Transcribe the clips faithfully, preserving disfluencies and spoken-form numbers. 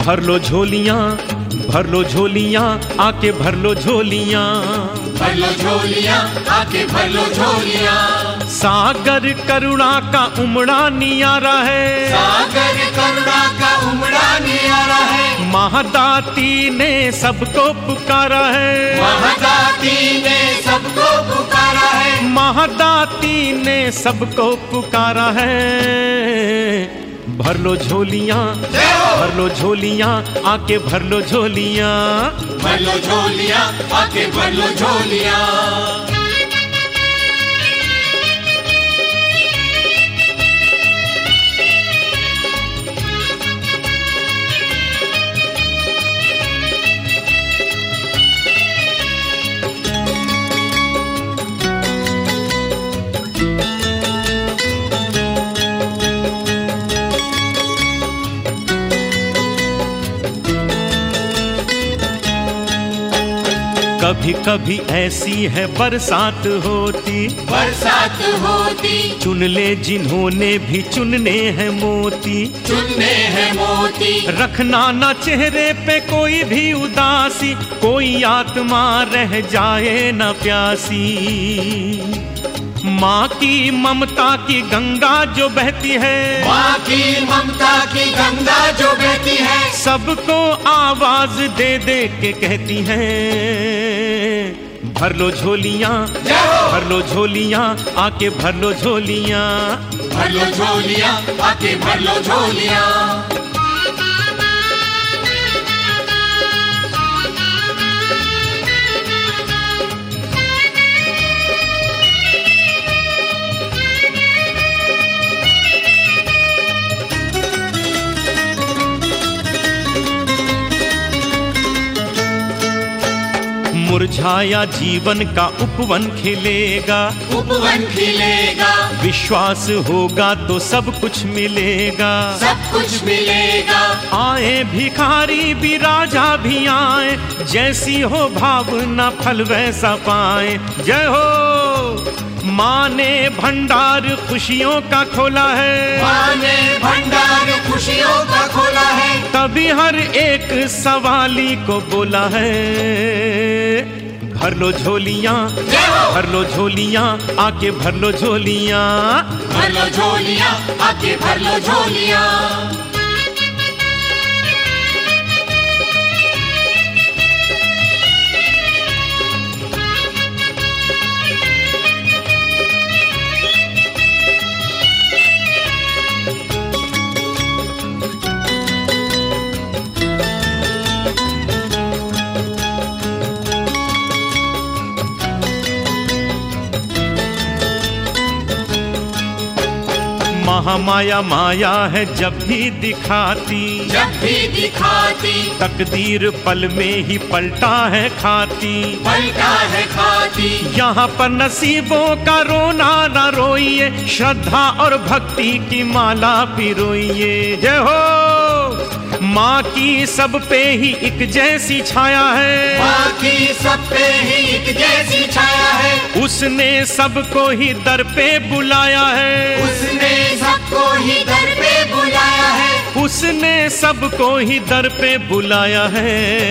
भर लो झोलियाँ, भर लो झोलियाँ, आके भर लो झोलियाँ, भर लो झोलियाँ, आके भर लो झोलियाँ। सागर करुणा का उमड़ा नियारा है, सागर करुणा का उमड़ा नियारा है। महादाती ने सबको पुकारा है, महादाती ने सबको पुकारा है। महादाती ने सबको पुकारा है। भर लो झोलियाँ, भर लो झोलियाँ, आके भर लो झोलियाँ, भर लो झोलियाँ, आके भर लो झोलियाँ। कभी कभी ऐसी है बरसात होती, बरसात होती। चुन ले जिन्होंने भी चुनने हैं मोती, चुनने हैं मोती। रखना ना चेहरे पे कोई भी उदासी, कोई आत्मा रह जाए ना प्यासी। माँ की ममता की गंगा जो बहती है, माँ की ममता की गंगा जो बहती है, सबको आवाज दे दे के कहती है। भर लो झोलियाँ, भर लो झोलियाँ, आके भर लो झोलियाँ, भर लो झोलियाँ, आके भर लो झोलियाँ। मुरझाया जीवन का उपवन खिलेगा, उपवन खिलेगा। विश्वास होगा तो सब कुछ मिलेगा, सब कुछ मिलेगा। आए भिखारी भी राजा भी आए, जैसी हो भावना फल वैसा पाए। जय हो। माँ ने भंडार खुशियों का खोला है, माँ ने भंडार खुशियों का खोला है, तभी हर एक सवाली को बोला है। भर लो झोलियाँ, भर लो झोलियाँ, आके भर लो झोलियाँ, भर लो झोलियाँ, आके भर लो झोलियाँ। महामाया माया है जब भी दिखाती, जब भी दिखाती, तकदीर पल में ही पलटा है खाती, पलटा है खाती। यहाँ पर नसीबों का रोना ना रोइए, श्रद्धा और भक्ति की माला पिरोइए। जय हो। माँ की सब पे ही एक जैसी छाया है, माँ की सब पे ही एक जैसी छाया है, उसने सबको ही दर पे बुलाया है, उसने सबको ही दर पे बुलाया है, उसने सबको ही दर पे बुलाया है।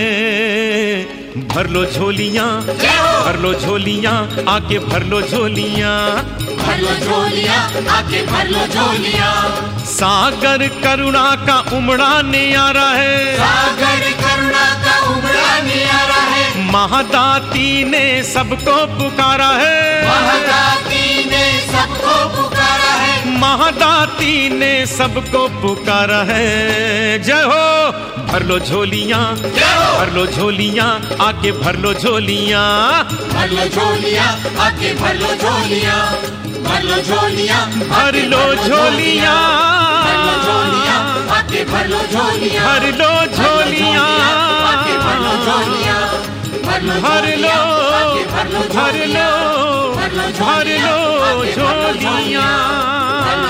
भर लो झोलियाँ, भर लो झोलियाँ, आके भर लो झोलियाँ, भर लो झोलियाँ, आके भर लो झोलियाँ। सागर करुणा का उमड़ा नियारा है, सागर करुणा का उमड़ा नियारा है, महादाती ने सबको पुकारा है, महादाती ने सबको पुकारा है, महादाती ने सबको पुकारा है। जय हो। भर लो झोलियाँ, भर लो झोलियाँ, आके भर लो झोलियाँ, भर लो झोलियाँ, आके भर लो झोलियाँ, भर लो झोलियाँ, भर लो झोलियाँ, भर लो झोलियाँ, आके भर लो झोलियाँ, भर लो झोलियाँ, आके भर लो झोलियाँ, भर लो भर लो, भर लो भर लो, भर लो झोलियाँ।